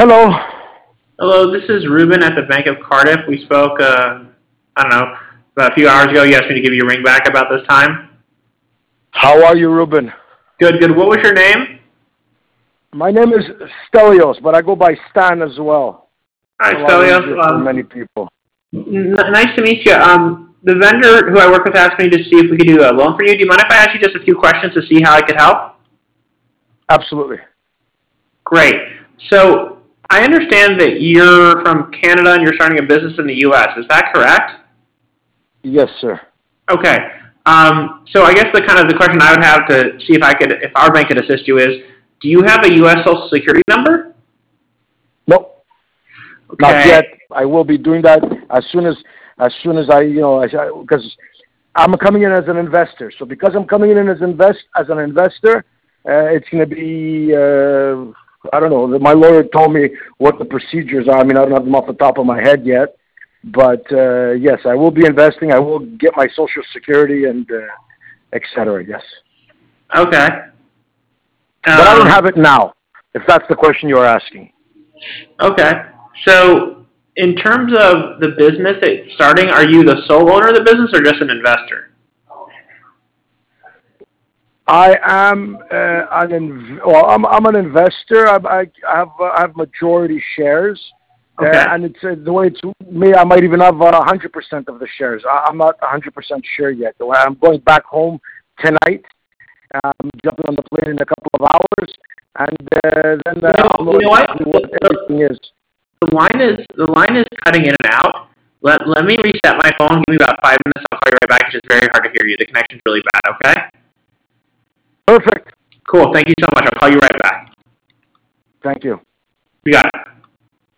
Hello. Hello, this is Ruben at the Bank of Cardiff. We spoke, I don't know, about a few hours ago. You asked me to give you a ring back about this time. How are you, Ruben? Good, good. What was your name? My name is Stelios, but I go by Stan as well. All It's right, a lot easier Stelios. for many people. Nice to meet you. The vendor who I work with asked me to see if we could do a loan for you. Do you mind if I ask you just a few questions to see how I could help? Absolutely. Great. So I understand that you're from Canada and you're starting a business in the U.S. Is that correct? Yes, sir. Okay. So I guess the question I would have to see if our bank could assist you is, do you have a U.S. Social Security number? Nope, not Okay. yet. I will be doing that as soon as I, because I'm coming in as an investor. So because I'm coming in as an investor, it's going to be. I don't know. My lawyer told me what the procedures are. I mean, I don't have them off the top of my head yet. But yes, I will be investing. I will get my Social Security and et cetera. Yes, Okay. but I don't Um, have it now. If that's the question you're asking, okay. So in terms of the business that you're starting, are you the sole owner of the business or just an investor? I am I'm an investor. I have majority shares, Okay. and it's the way it's me. I might even have 100% of the shares. I'm not 100% sure yet. I'm going back home tonight. I'm jumping on the plane in a couple of hours, and then I'll know You know what? exactly what everything is. The line is cutting in and out. Let me reset my phone. Give me about 5 minutes. I'll call you right back. It's just very hard to hear you. The connection's really bad. Okay. Perfect. Cool. Thank you so much. I'll call you right back. Thank you. We got it.